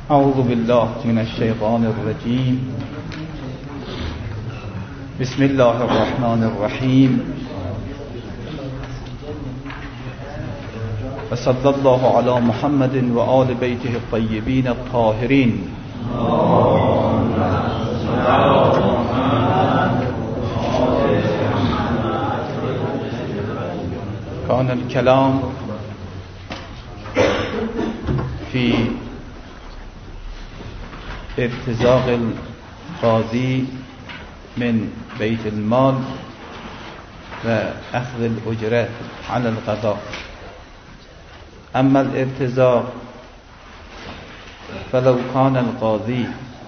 اعوذ بالله من الشیطان الرجیم. بسم الله الرحمن الرحیم. و صلی الله علی محمد و آل بیته الطیبین الطاهرین. كان الكلام في ارتزاق القاضي من بيت المال وأخذ الأجرة على القضاء. أما الارتزاق فلو كان القاضي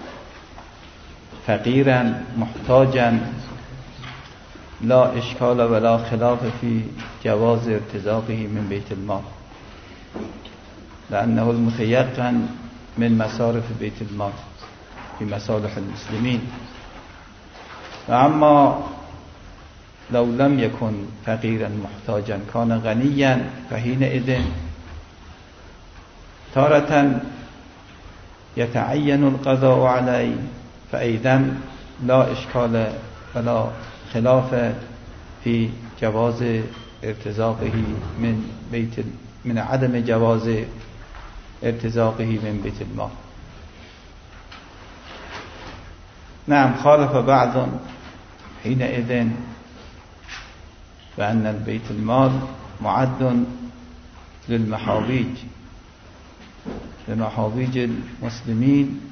فقيرا محتاجا لا إشكال ولا خلاف في جواز ارتزاقه من بيت المال، لأنه المتيقن من مصارف بيت المال في مصالح المسلمين. وأما لو لم يكن فقيرا محتاجا كان غنيا فحينئذ تارة يتعين القضاء عليه، فأيضا لا إشكال ولا خلاف في جواز ارتزاقه من عدم جواز ارتزاقه من بيت المال. نعم، خالف بعض حينئذ بأن البيت المال معد للمحابيج المسلمين،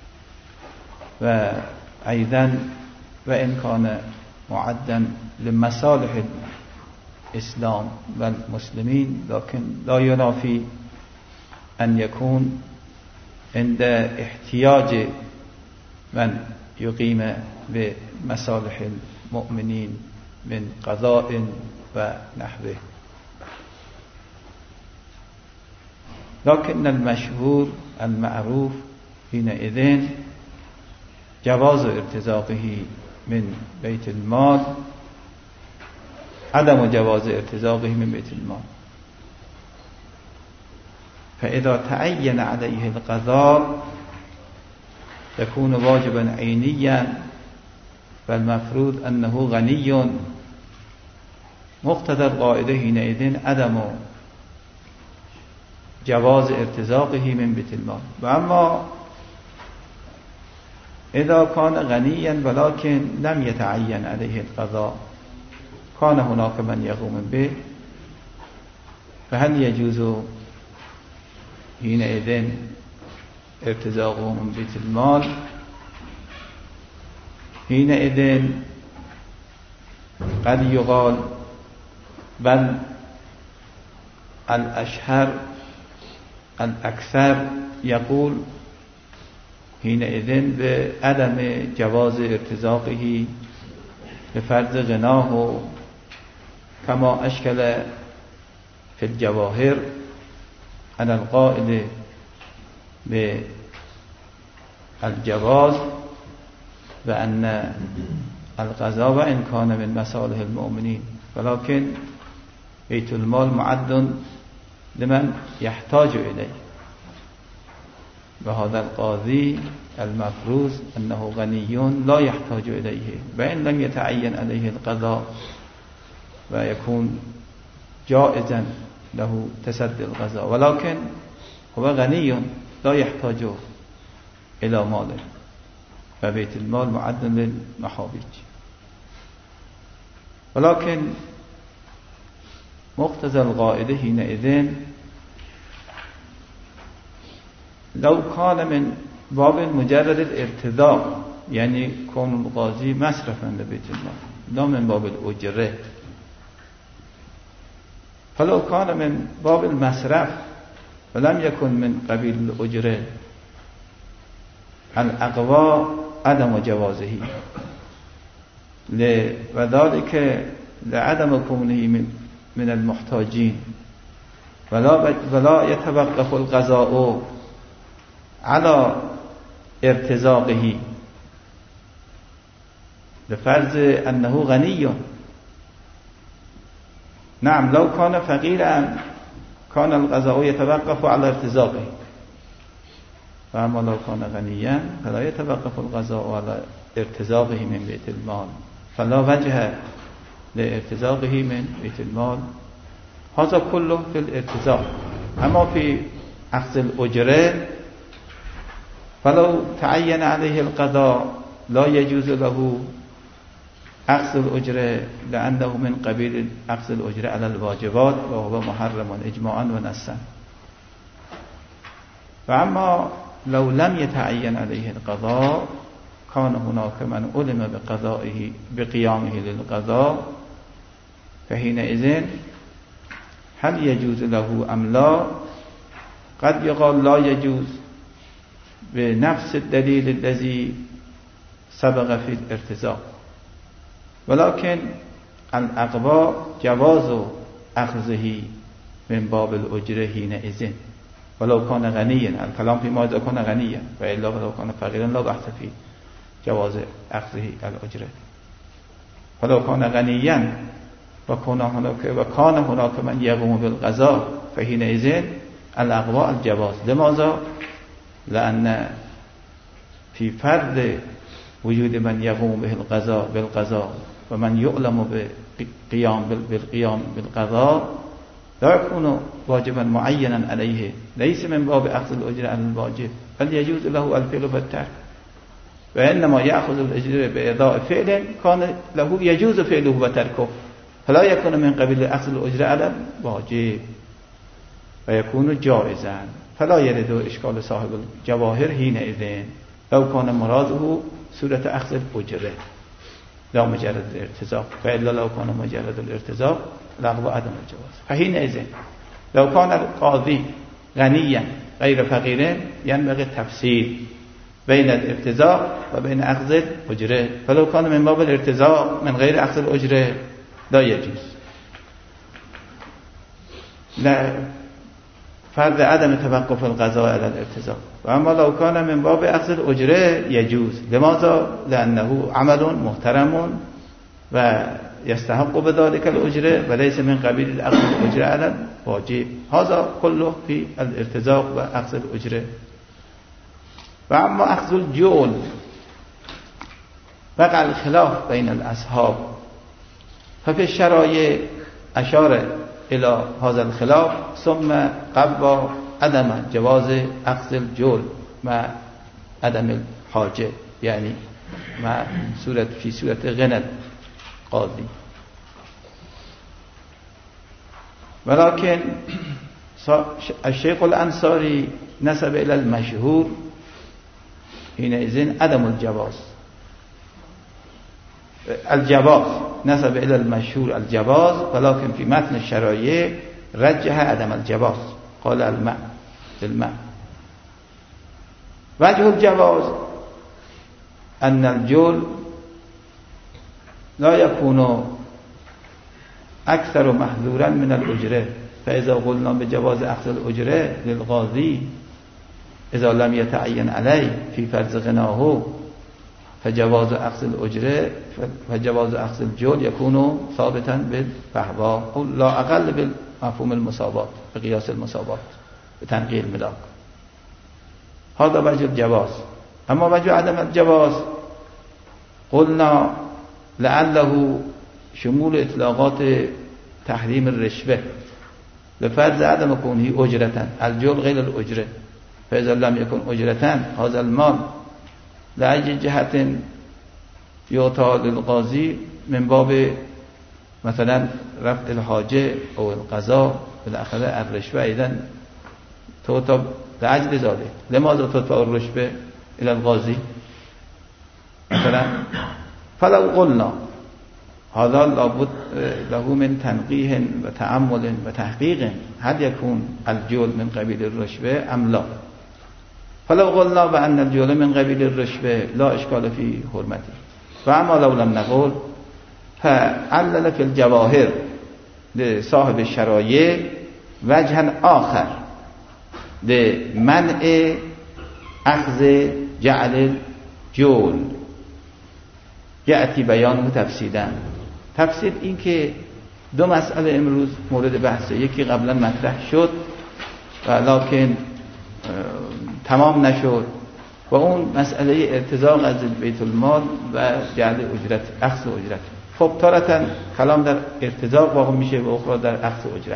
وأيضا وإن كان معدا لمصالح الإسلام والمسلمين لكن لا ينافي أن يكون عند احتياج من يقيم بمصالح المؤمنين من قضاء ونحوه. لكن المشهور المعروف حينئذ جواز ارتزاقه من بيت المال، عدم جواز ارتزاقه من بيت المال. فإذا تعين عليه القضاء يكون واجبا عينيا، فالمفروض أنه غني. مقتضى القاعدة حينئذ عدم جواز ارتزاقه من بيت المال. وأما إذا كان غنيا ولكن لم يتعين عليه القضاء، كان هناك من يقوم به، فهل يجوز حينئذ ارتزاقه من بيت المال؟ حينئذ قد يقال بل الأشهر الأكثر يقول حينئذ بعدم جواز ارتزاقه لفرض غناه، كما أشكل في الجواهر على القائل بالجواز، بأن القضاء وإن كان من مصالح المؤمنين ولكن بيت المال معد لمن يحتاج إليه، وهذا القاضي المفروض أنه غني لا يحتاج إليه، وإن لم يتعين عليه القضاء ويكون جائزا له تسدي القضاء، ولكن هو غني لا يحتاج إلى ماله، فبيت المال معد للمحابيج. ولكن مقتضى القاعدة حينئذ لو كان من باب مجرد الارتزاق، يعني كون القاضي مصرفا لبيت المال لا من باب الأجرة، فلو كان من باب المصرف ولم يكن من قبيل الأجرة الأقوى عدم جوازه، وذلك لعدم كونه من المحتاجين، ولا يتوقف القضاء على ارتزاقه بفرض أنه غني. نعم، لو كان فقيرا كان القضاء يتوقف على ارتزاقه، و اما لو کان غنیا فلا يتوقف القضاء على ارتزاقه من بیت المال فلا وجه لارتزاقه من بیت المال. هذا كله في الارتزاق. اما في اخذ الاجره فلو تعين عليه القضاء لا يجوز له اخذ الاجره لانه من قبيل اخذ الاجره على الواجبات وهو محرم اجماعا و نصا. و اما لو لم يتعين عليه القضاء كان هناك من علم بقضائه بقيامه للقضاء فحينئذ هل يجوز له ام لا؟ قد يقال لا يجوز بنفس الدليل الذي سبق في الارتزاق، ولكن الأقوى جواز أخذه من باب الأجرة حينئذ ولو كان غنيا. الكلام فيما إذا كان غنيا وإلا ولو كان فقيرا لا بأس في جواز أخذه الأجرة. ولو كان غنيا وكان هناك من يقوم بالقضاء فحينئذ الأقوى الجواز. لماذا؟ لأن في فرض وجود من يقوم به بالقضاء ومن يعلم بالقيام بالقضاء لا يكون واجبا معينا عليه، ليس من باب أخذ الأجر على الواجب بل يجوز له الفعل والترك، وإنما يأخذ الأجر بإضاء فعل كان له يجوز فعله وتركه فلا يكون من قبيل أخذ الأجر على الواجب ويكون جائزا. فلا يرد إشكال صاحب الجواهر حينئذ لو كان مراده صورة أخذ الأجرة لا مجرد الارتزاق، فإلا لو كان مجرد الارتزاق لغو عدم الجواز. فحينئذ لو كان القاضي غنيا غير فقير ينبغي التفصيل بين الارتزاق وبين أخذ الأجرة، فلو كان من باب الارتزاق من غير أخذ الأجرة لا يجوز، لا فرض عدم توقف القضاء على الارتزاق. وأما لو كان من باب أخذ الأجرة يجوز. لماذا؟ لأنه عمل محترم ويستحق بذلك الأجرة وليس من قبيل أخذ الأجرة على الواجب. هذا كله في الارتزاق وأخذ الأجرة. وأما أخذ الجول وقع الخلاف بين الأصحاب، ففي الشرائع أشار إلى هذا الخلاف ثم قبل عدم جواز أخذ الجول مع عدم الحاجة، يعني مع في صورة غنى القاضي. ولكن الشيخ الأنصاري نسب إلى المشهور حينئذ عدم الجواز نسب إلى المشهور الجواز، ولكن في متن الشرائع رجح عدم الجواز، قال الماء. وجه الجواز أن الجول لا يكون أكثر محذورا من الأجرة، فإذا قلنا بجواز أخذ الأجرة للقاضي إذا لم يتعين عليه في فرض غناه فجواز أخذ الجول يكون ثابتا بالفحوى أو لا أقل بالمفهوم المصابات بقياس المصابات بتنقيل الملاك. هذا وجه الجواز. أما وجه عدم الجواز قلنا لعله شمول إطلاقات تحريم الرشوة لفرض عدم كونه أجرة، الجول غير الأجرة، فإذا لم يكن أجرة هذا المال لأي جهة يعطى للقاضي من باب مثلا رفع الحاجة أو القضاء بالأخذ الرشوة، إذن تعطى لأجل ذلك. لماذا تدفع الرشوة إلى القاضي مثلا؟ فلو قلنا هذا لابد له من تنقيه وتأمل وتحقيق هل يكون الجول من قبيل الرشوة أم لا، فلو قلنا بأن الجول من قبيل الرشوة لا إشكال في حرمته. وأما لو لم نقول فعلل في الجواهر لصاحب الشرائع وجها آخر لمنع أخذ جعل الجول يأتي بیانه تفصیلا. تفصیل این که دو مسئله امروز مورد بحثه، یکی قبلا مطرح شد ولكن تمام نشد و اون مسئله ارتزاق از بیت المال و جعل اجرت، اخذ اجرت. خب تارة کلام در ارتزاق واقع میشه و اخرى در اخذ اجرت.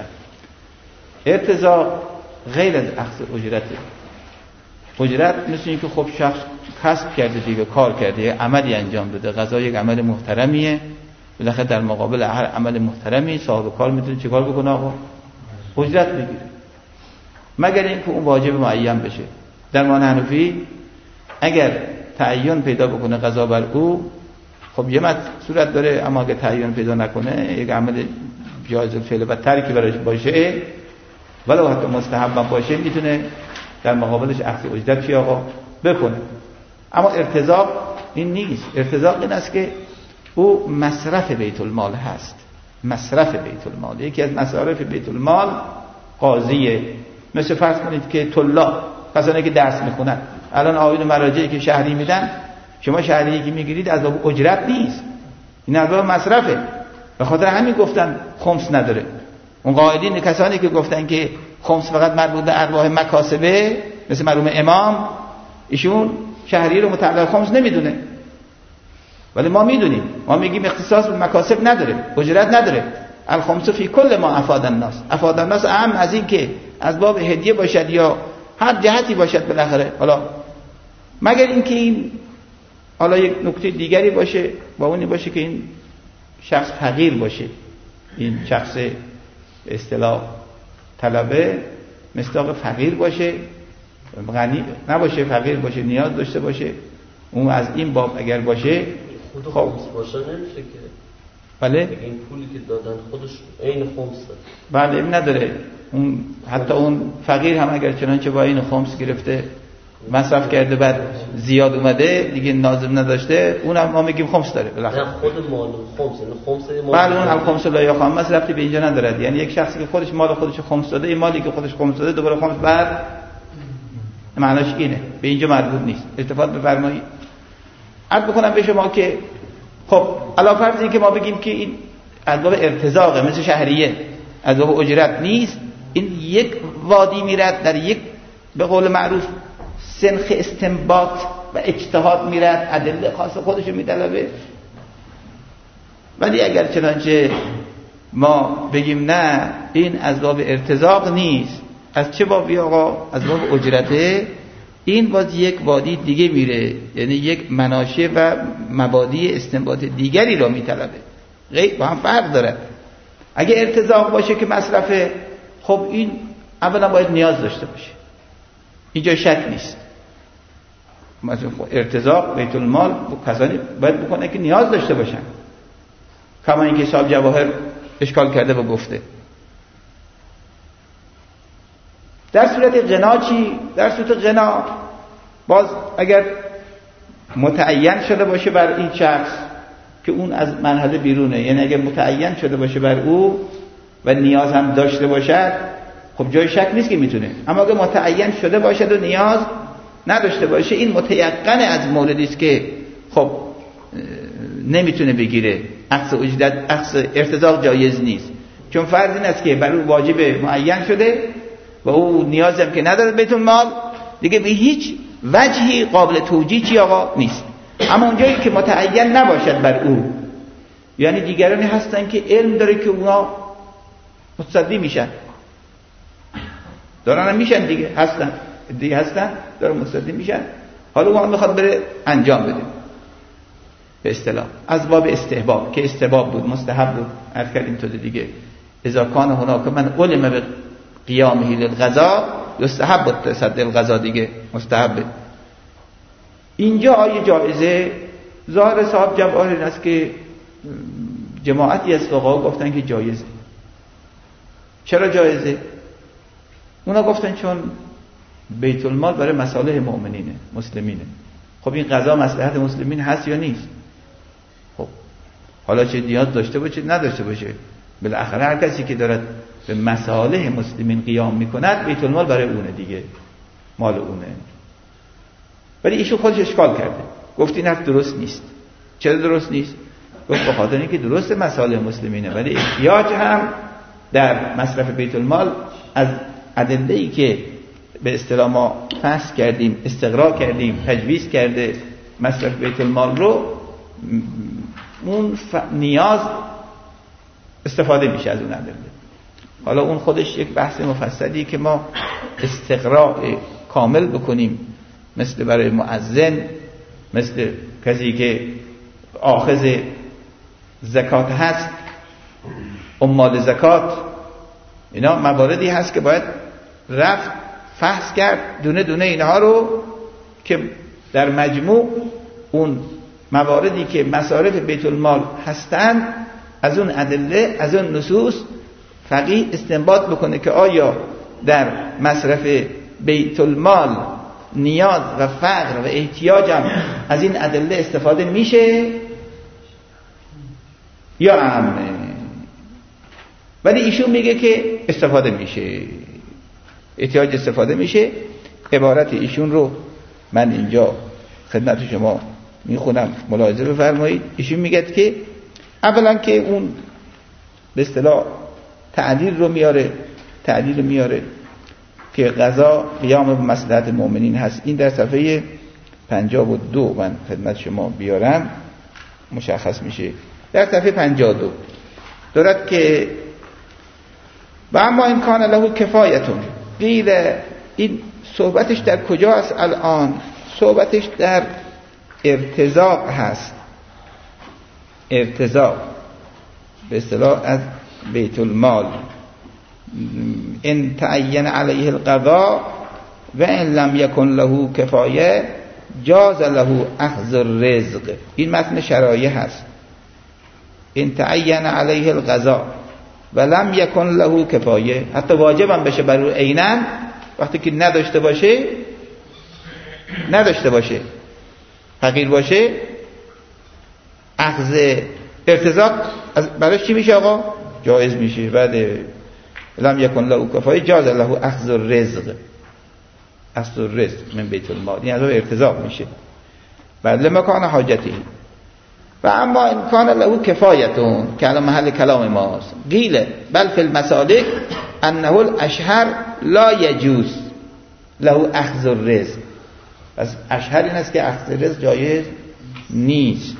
ارتزاق غیر از اخذ اجرته. اجرت مثل این که خب شخص کسب کرده دیگه، کار کرده، یه عملی انجام داده، قضا یک عمل محترمیه، بالاخره در مقابل هر عمل محترمی صاحب کار میتونه چیکار بکنه آقا؟ اجرت بگیره، مگر اینکه اون واجب معین بشه. در مان حنفی اگر تعین پیدا بکنه قضا بر او، خب یه صورت داره، اما اگر تعین پیدا نکنه یک عمل جایز الفعل و ترکی براش باشه ولو حتی مستحب باشه، میتونه در مقابلش اخذ اجرت چی آقا بکنه. اما ارتزاق این نیست. ارتزاق این است که او مصرف بیت المال هست. مصرف بیت المال، یکی از مصارف بیت المال قاضیه. مثل فرض کنید که طلاب، کسانی که درس میخونن، الان آیین مراجعی که شهری میدن، شما شهری که میگیرید از باب اجرت نیست، این از باب مصرفه. به خاطر همین گفتن خمس نداره. اون قائلین کسانی که گفتن که خمس فقط مربوط به ارباح مکاسبه، مثل مرحوم امام، ایشون شهری رو متعلق خمس نمیدونه، ولی ما میدونیم. ما میگیم اختصاص به مکاسب نداره، اجرت نداره. الخمس فی کل ما افاد الناس. افاد الناس اهم از این که از باب هدیه باشد یا هر جهتی باشد بالاخره، حالا مگر اینکه این حالا یک نکته دیگری باشه، با اونی باشه که این شخص فقیر باشه، این شخص اصطلاح طلبه مصداق فقیر باشه، غنی نباشه، فقیر باشه، نیاز داشته باشه. اون از این باب اگر باشه خود خمس باشه نمیشه که. بله این پولی که دادن خودش عین خمسه. بله این نداره. اون حتی اون فقیر هم اگر چنانچه با این خمس گرفته مصرف کرده بعد زیاد اومده دیگه لازم نداشته، اونم ما میگیم خمس داره بالاخره. خود مال خمس، یعنی خمس مال. بله اون هم خمس لا یا خمس ربطی به اینجا نداره. یعنی یک شخصی که خودش مال خودش خمس داده، این مالی که خودش خمس داده دوباره خمس بر معناش اینه، به اینجا مربوط نیست. التفات بفرمایید. عرض بکنم به شما که خب علاوه بر این که ما بگیم که این از باب ارتزاقه، مثل شهریه، از باب اجرت نیست، این یک وادی میرد، در یک به قول معروف سنخ استنباط و اجتهاد میرد، ادله خاص خودشو میطلبه. ولی اگر چنانچه ما بگیم نه این از باب ارتزاق نیست، از چه بابی آقا؟ از باب اجرته، این باز یک وادی دیگه میره، یعنی یک مناشئ و مبادی استنباط دیگری رو میطلبه، غیر با هم فرق داره. اگه ارتزاق باشه که مصرفه، خب این اولا باید نیاز داشته باشه، اینجا شک نیست. مثلا ارتزاق بیت المال کسانی باید بکنه که نیاز داشته باشن، کما اینکه صاحب جواهر اشکال کرده و گفته. در صورت غنا چی؟ در صورت غنا باز اگر متعین شده باشه بر این شخص که اون از منهل بیرونه، یعنی اگر متعین شده باشه بر او و نیاز هم داشته باشد، خب جای شک نیست که میتونه. اما اگر متعین شده باشد و نیاز نداشته باشه، این متیقن از موردی است که خب نمیتونه بگیره. اخذ ارتزاق جایز نیست، چون فرض این است که بر او واجب معین شده و او نیازی هم که نداره بیت المال، دیگه به هیچ وجهی قابل توجیه چی آقا نیست. اما اونجایی که متعین نباشد بر او، یعنی دیگرانی هستن که علم داره که اونا متصدی میشن، دارن میشن دیگه، هستن دارن متصدی میشن، حالا اون میخواد بره انجام بده، به اصطلاح از باب استحباب، که استحباب بود، مستحب بود. عرض کردیم تو دیگه اذا کان هناک من علم به قیامه للقضاء یستحب التصدی القضاء، دیگه مستحبه. اینجا آیه جایزه. ظاهر صاحب جواهر این است که جماعتی از فقها گفتن که جایزه. چرا جایزه؟ اونا گفتن چون بیت المال برای مصالح مؤمنینه، مسلمینه. خب این قضا مصلحت مسلمین هست یا نیست؟ خب حالا چه نیاز داشته باشه نداشته باشه، بالاخره هر کسی که دارد به مصالح مسلمین قیام میکند، بیت المال برای اونه دیگه، مال اونه. ولی ایشون خودش اشکال کرده، گفت این حرف درست نیست. چرا درست نیست؟ گفت به خاطر اینکه درست مصالح مسلمینه، ولی احتیاج هم در مصرف بیت المال از ادله‌ای که به اصطلاح ما فحص کردیم، استقرا کردیم، تجویز کرده مصرف بیت المال رو، اون نیاز استفاده میشه از اون ادله. حالا اون خودش یک بحث مفصلی که ما استقراء کامل بکنیم، مثل برای مؤذن، مثل کسی که آخذ زکات هست، عمال زکات، اینا مواردی هست که باید رفت فحص کرد دونه دونه اینها رو که در مجموع اون مواردی که مصارف بیت المال هستند از اون ادله، از اون نصوص فقیه استنباط بکنه که آیا در مصرف بیت المال نیاز و فقر و احتیاج هم از این ادله استفاده میشه یا عامه. ولی ایشون میگه که استفاده میشه، احتیاج استفاده میشه. عبارت ایشون رو من اینجا خدمت شما میخونم، ملاحظه بفرمایید. ایشون میگه که اولا که اون به اصطلاح تعدیل رو میاره که قضا قیام به مصلحت مؤمنین هست. این در صفحه 52 من خدمت شما بیارم مشخص میشه. در صفحه 52 دارد که و اما امکان له کفایتون قیل، این صحبتش در کجا است الان؟ صحبتش در ارتزاق هست. ارتزاق به اصطلاح از بیت المال، ان تعین علیه القضاء و ان لم یکن له کفایه جاز له اخذ الرزق. این متن شرایع هست. ان تعین علیه القضاء و لم یکن له کفایه، حتی واجب هم بشه بر او عیناً، وقتی که نداشته باشه فقیر باشه، اخذ ارتزاق براش چی میشه آقا؟ جایز میشه. بعد لم یکن له کفایه جاز له اخذ الرزق من بیت المال، این از ارتزاق میشه. بعد لمکان حاجتی و اما امکان له کفایتون که الان محل کلام ماست. قیل بل فی المسالک انه الاشهر لا یجوز له اخذ الرزق. پس اشهر این است که اخذ رزق جایز نیست،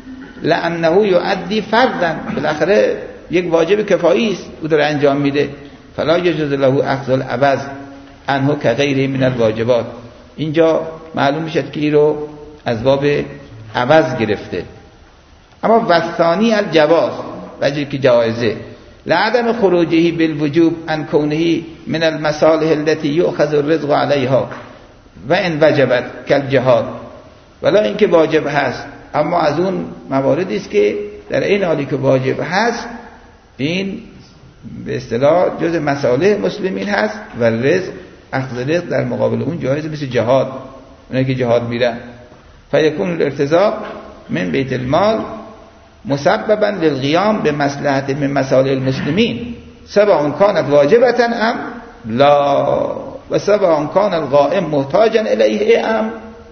لانه یؤدی فرضا، بالاخره یک واجب کفایی است او داره انجام میده. فلا یجوز له اخذ العوض عنه كغیره من الواجبات. اینجا معلوم میشه که این رو از باب عوض گرفته. اما وثانی الجواز، وجهی که جایزه، لعدم خروجه بالوجوب عن كونه من المصالح التي يؤخذ الرزق عليها و ان وجبت کالجهاد. ولا اینکه واجب هست اما از اون مواردی است که در این حالی که واجب هست این به اصطلاح جز مصالح مسلمین هست و رزق، اخذ رزق در مقابل اون جایز، مثل جهاد، اونایی که جهاد میرن. فیکون الارتزاق من بیت المال مسببا للقیام به مصلحت من مصالح المسلمین سواء كانت واجبة ام لا و سواء كان القائم محتاجا الیه ام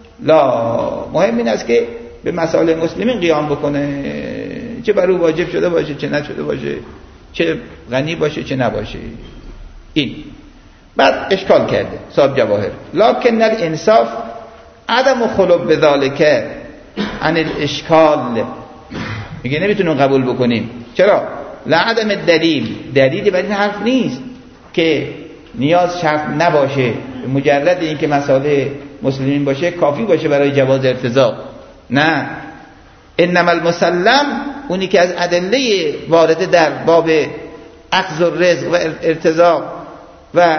لا. مهم این است که به مصالح مسلمین قیام بکنه، چه بر او واجب شده باشه چه نشده باشه، چه غنی باشه چه نباشه. این بعد اشکال کرده صاحب جواهر، لکن الانصاف عدم خلو بذالک عن الاشکال. میگه نمیتونیم قبول بکنیم. چرا؟ لعدم دلیلی بر این حرف نیست که نیاز شرط نباشه، مجرد این که مصالح مسلمین باشه کافی باشه برای جواز ارتزاق. نه، انما المسلم اونی که از ادله وارده در باب اخذ الرزق و ارتزاق و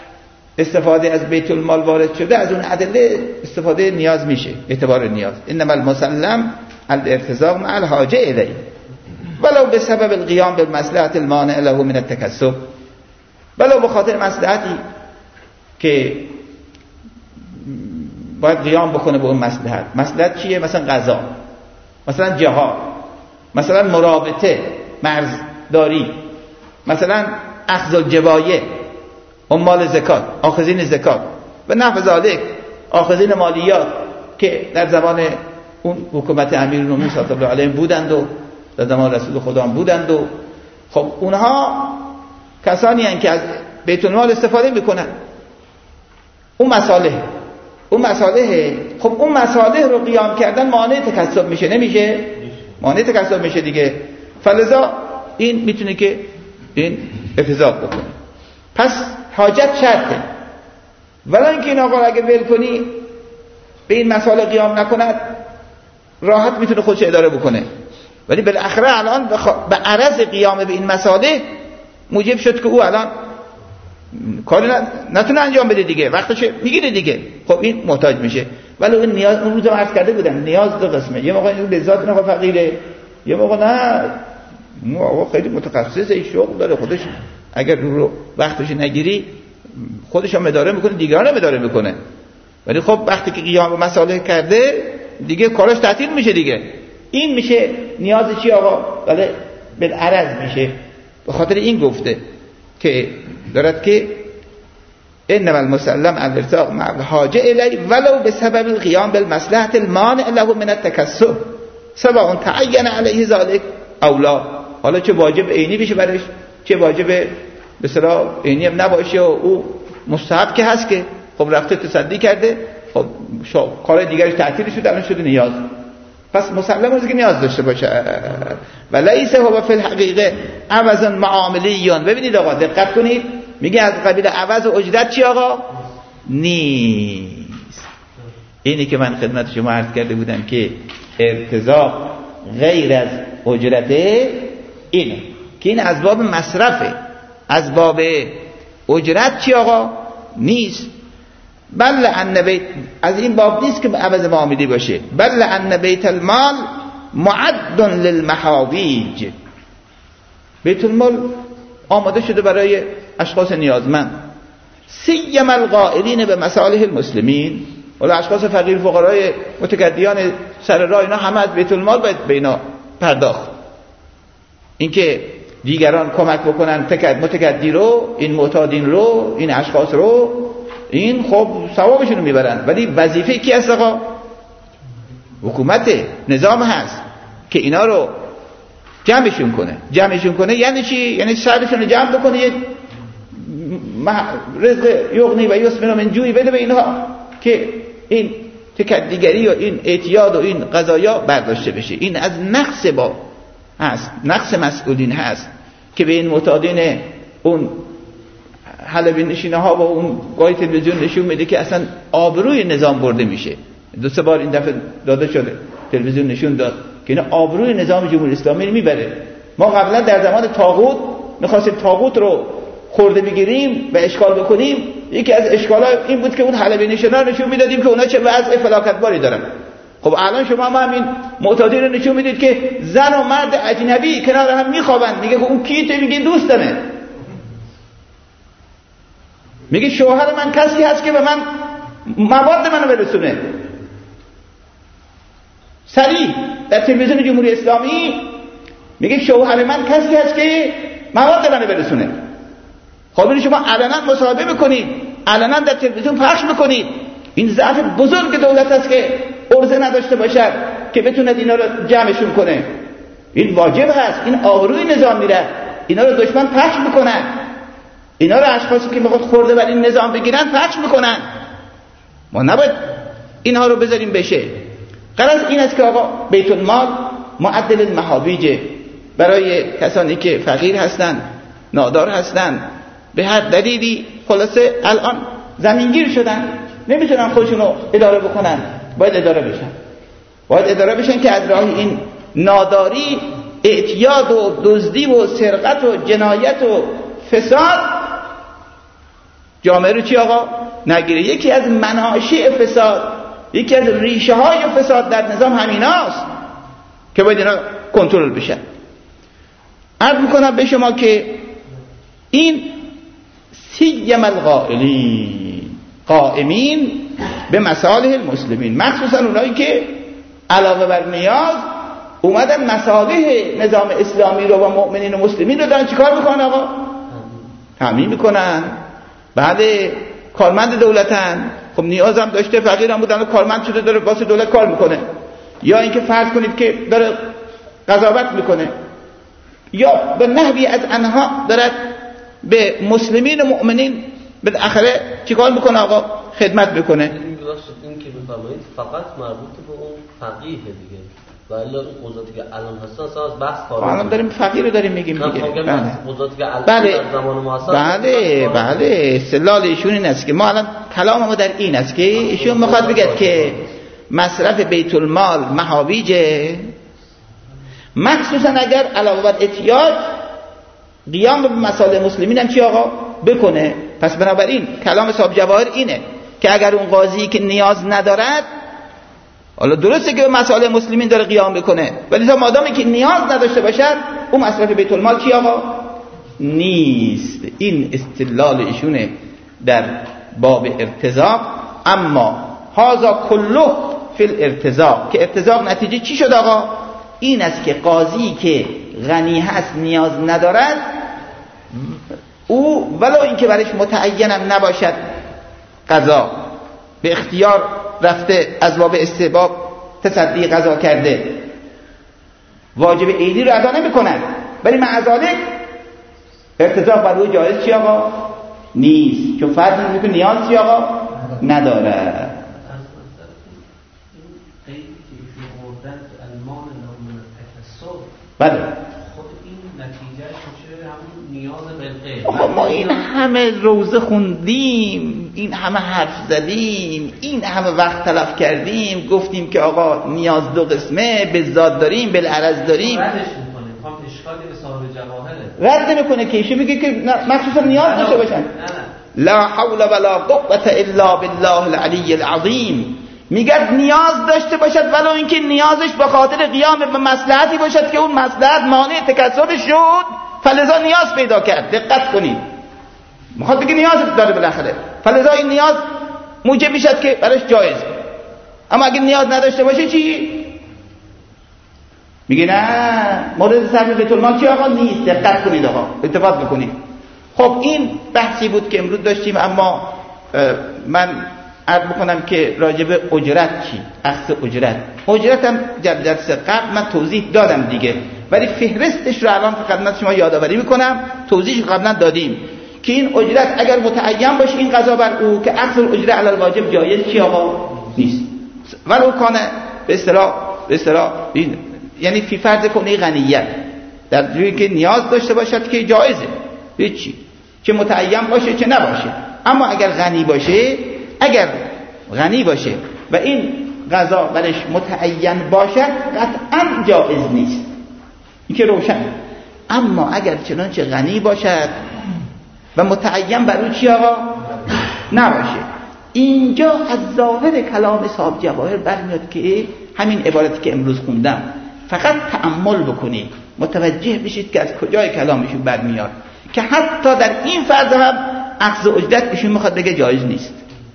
استفاده از بیت المال وارد شده، از اون ادله استفاده نیاز میشه، اعتبار نیاز. انما المسلم الارتزاق مع الحاجه الیه ولو بسبب القیام بالمصلحه المانع له من التکسب، ولو به خاطر مصلحتی که باید قیام بکنه به اون مصلحت. مصلحت چیه؟ مثلا قضا، مثلا جهاد، مثلا مرابطه، مرزداری، مثلا اخذ الجبایه، عمال زکات، آخذین زکات و نحو ذالک، آخذین مالیات که در زمان اون حکومت امیرالمومنین صلی الله علیه بودند و در زمان رسول خدا بودند و خب اونها کسانی هستند که از بیت المال استفاده میکنن. اون مصالح خب اون مصالح رو قیام کردن مانع تکسب میشه نمیشه؟ مانع تکسب میشه دیگه. فلذا این میتونه که این احتضاب بکنه. پس حاجت شرطه، ولی اینکه این آقا اگه ول کنی به این مسائل قیام نکند راحت میتونه خودش اداره بکنه، ولی بالاخره الان به عرض قیام به این مسائل موجب شد که او الان کاری نتونه انجام بده دیگه، وقتش میگیره دیگه. خب این محتاج میشه. ولی اون نیاز، اون روزم عرض کرده بودم، نیاز دو قسمه. یه موقع این به ذات نه فقیره، یه موقع نه آقا خیلی متخصصه، شغل داره خودش، اگر رو وقتش نگیری خودش هم اداره میکنه، دیگران هم اداره میکنه. ولی خب وقتی که قیام به مسائل کرده دیگه کارش تعطیل میشه دیگه. این میشه نیاز چی آقا؟ ولی بالعرض میشه. به خاطر این گفته که دارد که انما المسلم الارتاق مع الحاجه الی ولو بسبب القیام بالمصلحه المانع له من التکسب سواء تعین علیه ذلك او لا. حالا چه واجب عینی بشه برش، چه واجب به اصطلاح عینی هم نباشه، و او مستحب که هست که خب رفته تصدی کرده، خب کار دیگرش تعطیل شده، الان شده نیاز. پس مسلم است که نیاز داشته باشه. و لیس هو فی الحقیقه عوض معاملیون. ببینید آقا دقت کنید، میگه از قبیل عوض و اجرت چی آقا؟ نیست. اینی که من خدمت شما عرض کرده بودم که ارتزاق غیر از اجرته، اینه که این از باب مصرفه، از باب اجرت چی آقا؟ نیست. بل ان بیت، از این باب نیست که عوض معاملی باشه. بل ان بیت المال معد للمحاویج، بیت المال آماده شده برای اشخاص نیازمند، سیم القائلین به مصالح المسلمین. ولی اشخاص فقیر فقرای متکدیان سر راه اینا همه از بیت المال باید به اینا پرداخت. اینکه دیگران کمک بکنن متکدی رو، این معتادین رو، این اشخاص رو، این خب ثوابشون رو میبرن. ولی وظیفه کی هست آقا؟ حکومت، نظام هست که اینا رو جمعشون کنه. یعنی چی؟ یعنی شهرشون رو جمع بکنه، یه رزق یغنی و یسمن من جوی بده به اینها که این تکدیگری و این اعتیاد و این قضایا برداشته بشه. این از نقص هست، نقص مسئولین هست که به این معتادین اون حلبی نشینه ها و اون گاهی تلویزیون نشون میده که اصلا آبروی نظام برده میشه. 2-3 بار این دفعه داده شده، تلویزیون نشون داد که اینا آبروی نظام جمهوری اسلامی رو میبره. ما قبلا در زمان طاغوت میخواستیم طاغوت رو خورده بگیریم و اشکال بکنیم. یکی از اشکال‌ها این بود که اون حلبی نشینا نشون میدادیم که اونا چه وضع فلاکتباری دارن. خب الان شما همین معتادین رو نشون میدید که زن و مرد اجنبی کنار هم میخوابن. میگه اون کیته؟ میگه دوستمه. میگه شوهر من کسی هست که به من مواد منو برسونه. سریع در تلویزیون جمهوری اسلامی میگه شوهر من کسی هست که مواد منو برسونه. خب اینو شما علنا مصاحبه میکنید، علنا در تلویزیون پخش میکنید. این ضعف بزرگ دولت است که عرضه نداشته باشد که بتونه اینا رو جمعشون کنه. این واجب هست، این آبروی نظام میره. اینا رو دشمن پخش میکنن، اینا رو اشخاصی که میخواد خورده بر این نظام بگیرن پخش میکنن. ما نباید اینها رو بذاریم بشه. غرض این است که آقا بیت المال معدل المحابیج، برای کسانی که فقیر هستن، نادار هستن، به هر دلیلی خلاصه الان زمینگیر شدن، نمیتونن خودشونو اداره بکنن، باید اداره بشن که از راه این ناداری، اعتیاد و دزدی و سرقت و جنایت و فساد جامعه رو چی آقا؟ نگیره. یکی از مناشئ فساد، یکی از ریشه های فساد در نظام همیناست که باید اینا کنترل بشن. عرض میکنم به شما که این سیم قائمین به مصالح المسلمین، مخصوصا اونایی که علاوه بر نیاز اومدن مصالح نظام اسلامی رو و مؤمنین و مسلمین رو دارن چیکار میکنن آقا؟ تامین میکنن. بعد کارمند دولتن، خب نیاز هم داشته، فقیر هم بودن و کارمند شده داره واسه دولت کار میکنه. یا اینکه فرض کنید که داره قضاوت میکنه، یا به نحوی از انها دارد به مسلمین و مؤمنین بالاخره چیکار میکنه آقا؟ خدمت بکنه. این که میفرمایید فقط مربوط به اون فقیه دیگه، ولی اون قضاتی که الان هستن اصلا از بحث خارج. الان داریم فقیه رو داریم میگیم دیگه. قضاتی که الان بله. در زمان معاصر بله استدلال ایشون این است که ما الان کلام ما در این است که ایشون میخواد بگه که مصرف بیت المال محاویجه، مخصوصا اگر علاوه بر احتیاج قیام به مسائل مسلمین هم چی آقا بکنه. پس بنابراین کلام صاحب جواهر اینه که اگر اون قاضی که نیاز ندارد، حالا درسته که به مسائل مسلمین داره قیام بکنه، ولی تا مادامی که نیاز نداشته باشد اون مصرف بیت المال چی آقا نیست. این استدلال ایشونه در باب ارتزاق. اما هذا کله فی الارتزاق، که ارتزاق نتیجه چی شد آقا؟ این است که قاضی که غنی هست نیاز ندارد، او ولو اینکه برش متعینم نباشد قضا، به اختیار رفته از باب استحباب تصدی قضا کرده، واجب عینی رو ادا نمی‌کند، ولی مع ذلک ارتزاق بر او جایز چی آقا نیست، چون فرض می‌کنه نیاز چی آقا نداره. بله ما این همه روزه خوندیم، این همه حرف زدیم، این همه وقت تلف کردیم، گفتیم که آقا نیاز دو قسمه، بالذات داریم بالعرض داریم. ردش میکنه، میخوام اشکالی به صاحب جواهره رد نمیکنه که ایشون میگه که مخصوصا نیاز داشته باشن. لا حول ولا قوة الا بالله العلی العظیم. میگه نیاز داشته باشد ولو اینکه نیازش به خاطر قیام به مصلحتی باشد که اون مصلحت مانع تکسبش شد، فلذا نیاز پیدا کرد. دقت کنید، میخواد بگه نیاز داره بالاخره، فلذا این نیاز موجب میشد که براش جایز. اما اگه نیاز نداشته باشه چی؟ میگه نه، مورد صرف بیت المال چی آقا نیست. دقت کنید آقا، اتفاق بکنید. خب این بحثی بود که امروز داشتیم. اما من عرض بکنم که راجب اجرت چی؟ اخذ اجرت هم جلسه قبل من توضیح دادم دیگه، ولی فهرستش رو الان خدمت شما یادآوری میکنم. توضیحش قبلا دادیم که این اجرت اگر متعین باشه این قضا بر او که اخذ الاجره علی الواجب جایز چی آقا نیست، ولو کان به اصطلاح یعنی فی فرض کنه غنیت، در جایی که نیاز داشته باشد که جایزه، هیچی چه متعین باشه چه نباشه. اما اگر غنی باشه و این قضا برش متعین باشد قطعا جایز نیست، این که روشن. اما اگر چنانچه غنی باشد و متعین بر او چی آقا نباشه، اینجا از ظاهر کلام صاحب جواهر برمیاد که همین عبارتی که امروز خوندم فقط تأمل بکنید، متوجه بشید که از کجای کلامشون برمیاد، که حتی در این فرض هم اخذ اجرت ایشون میخواد بگه جایز نیست.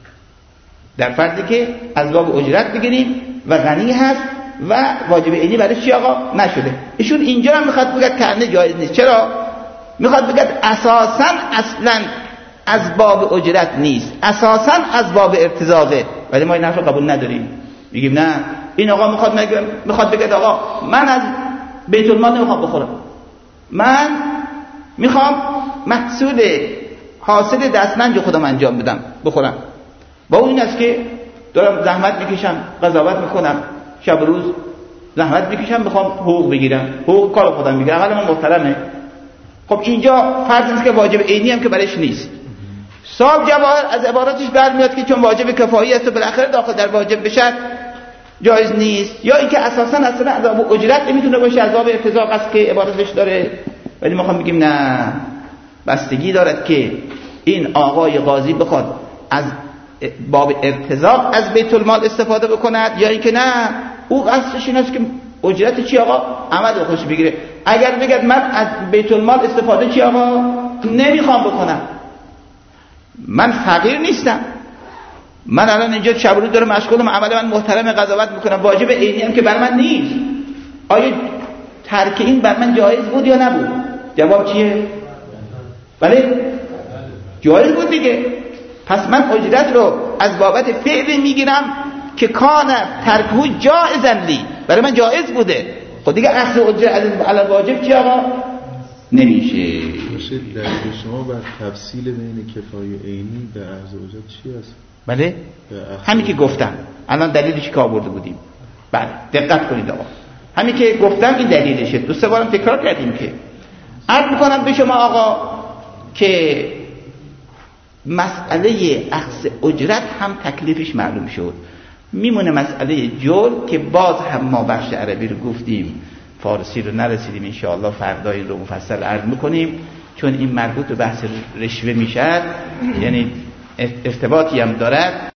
در فرضی که از باب اجرت بگیریم و غنی هست و واجب عینی برای چی آقا نشده، ایشون اینجا هم میخواد بگه کنه جایز نیست. چرا؟ میخواد بگه اساساً اصلا از باب اجرت نیست، اساساً از باب ارتزاقه، ولی ما این حرف قبول نداریم. میگیم نه، این آقا میخواد بگه آقا من از بیت المال نمیخوام بخورم، من میخوام محصول حاصل دستمنج خودم انجام بدم بخورم. با اون این است که دارم زحمت میکشم، قضاوت میکنم، شب و روز زحمت میکشم، میخوام حقوق بگیرم، حقوق کار خودم میگیرم، عمل من محترمه. خب اینجا فرض است که واجب عینی هم که برش نیست. صاحب جواهر از عباراتش برمیاد که چون واجب کفایی است و بالاخره داخل در واجب بشه جایز نیست، یا اینکه اساسا اصلا عذاب اجرت نمیتونه باشه، عذاب ارتزاق است که عبارتش داره. ولی ما میخوام بگیم نه، بستگی دارد که این آقای قاضی بخواد از باب ارتزاق از بیت المال استفاده بکند، یا اینکه نه او قصدش این است که اجرت چی آقا عمل خوش بگیره. اگر بگد من از بیت المال استفاده چی آقا نمیخوام بکنم، من فقیر نیستم، من الان اینجا شب و روز دارم مشغولم، عمل من محترم، قضاوت میکنم، واجب عینی هم که بر من نیست، آیا ترک این بر من جایز بود یا نبود؟ جواب چیه؟ بله جایز بود دیگه. پس من اجرت رو از بابت فعل میگیرم که کان ترکو جایزن لی، برای من جایز بوده. خب دیگه اخذ اجرت علی واجب چی آقا نمیشه. در شما بر تفصیل بین کفایه عینی در اخذ اجرت چی است؟ بله همین که گفتم الان دلیلش که آورده بودیم. بله دقت کنید آقا، همین که گفتم این دلیلشه، دو سه بارم تکرار کردیم. که عرض میکنم به شما آقا که مسئله اخذ اجرت هم تکلیفش معلوم شد. میمونه مسئله جول که باز هم ما بخش عربی رو گفتیم، فارسی رو نرسیدیم، انشاءالله فردا این رو مفصل عرض میکنیم، چون این مربوط به بحث رشوه میشه، یعنی ارتباطی هم دارد.